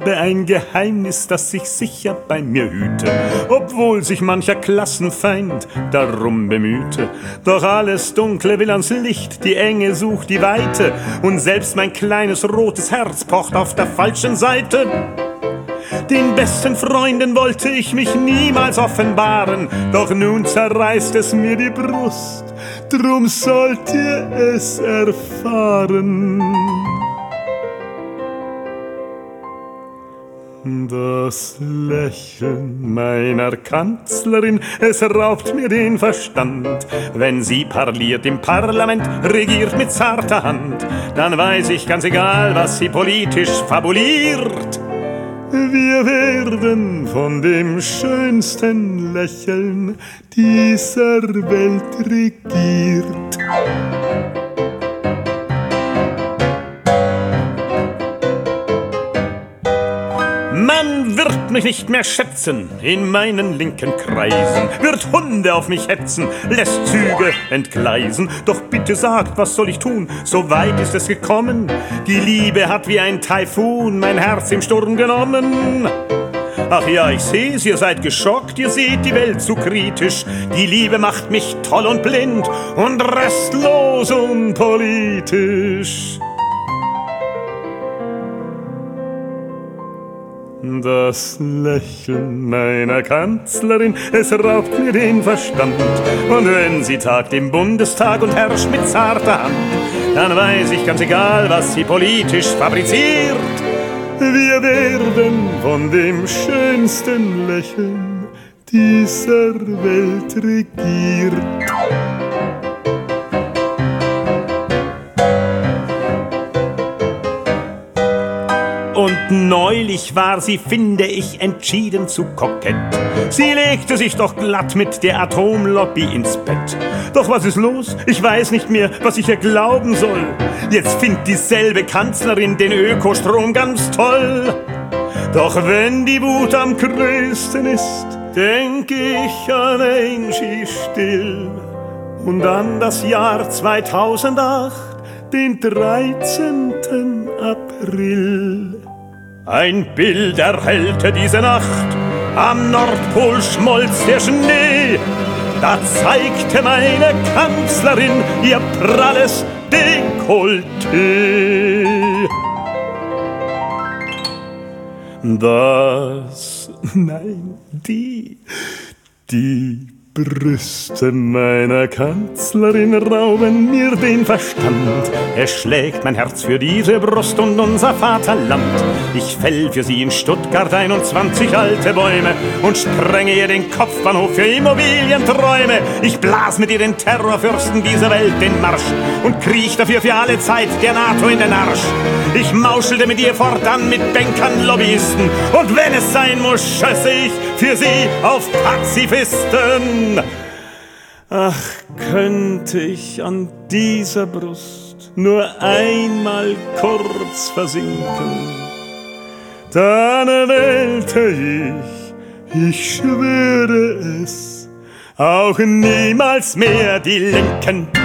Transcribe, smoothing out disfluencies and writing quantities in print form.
ein Geheimnis, das sich sicher bei mir hüte, obwohl sich mancher Klassenfeind darum bemühte. Doch alles Dunkle will ans Licht, die Enge sucht die Weite, und selbst mein kleines rotes Herz pocht auf der falschen Seite. Den besten Freunden wollte ich mich niemals offenbaren, doch nun zerreißt es mir die Brust, drum sollt ihr es erfahren. Das Lächeln meiner Kanzlerin, es raubt mir den Verstand. Wenn sie parliert im Parlament, regiert mit zarter Hand, dann weiß ich ganz egal, was sie politisch fabuliert. Wir werden von dem schönsten Lächeln dieser Welt regiert. Man wird mich nicht mehr schätzen in meinen linken Kreisen, wird Hunde auf mich hetzen, lässt Züge entgleisen. Doch bitte sagt, was soll ich tun? So weit ist es gekommen. Die Liebe hat wie ein Taifun mein Herz im Sturm genommen. Ach ja, ich seh's, ihr seid geschockt, ihr seht die Welt zu kritisch. Die Liebe macht mich toll und blind und restlos unpolitisch. Das Lächeln meiner Kanzlerin, es raubt mir den Verstand. Und wenn sie tagt im Bundestag und herrscht mit zarter Hand, dann weiß ich ganz egal, was sie politisch fabriziert. Wir werden von dem schönsten Lächeln dieser Welt regiert. Und neulich war sie, finde ich, entschieden zu kokett. Sie legte sich doch glatt mit der Atomlobby ins Bett. Doch was ist los? Ich weiß nicht mehr, was ich ihr glauben soll. Jetzt findet dieselbe Kanzlerin den Ökostrom ganz toll. Doch wenn die Wut am größten ist, denk ich an Angie still und an das Jahr 2008, den 13. April. Ein Bild erhellte diese Nacht, am Nordpol schmolz der Schnee. Da zeigte meine Kanzlerin ihr pralles Dekolleté. Die Brüste meiner Kanzlerin rauben mir den Verstand. Es schlägt mein Herz für diese Brust und unser Vaterland. Ich fäll für sie in Stuttgart 21 alte Bäume und sprenge ihr den Kopfbahnhof für Immobilienträume. Ich blas mit ihr den Terrorfürsten dieser Welt den Marsch und kriech dafür für alle Zeit der NATO in den Arsch. Ich mauschelte mit ihr fortan mit Bankern, Lobbyisten, und wenn es sein muss, schösse ich für sie auf Pazifisten. Ach, könnte ich an dieser Brust nur einmal kurz versinken, dann wählte ich schwöre es, auch niemals mehr die Linken.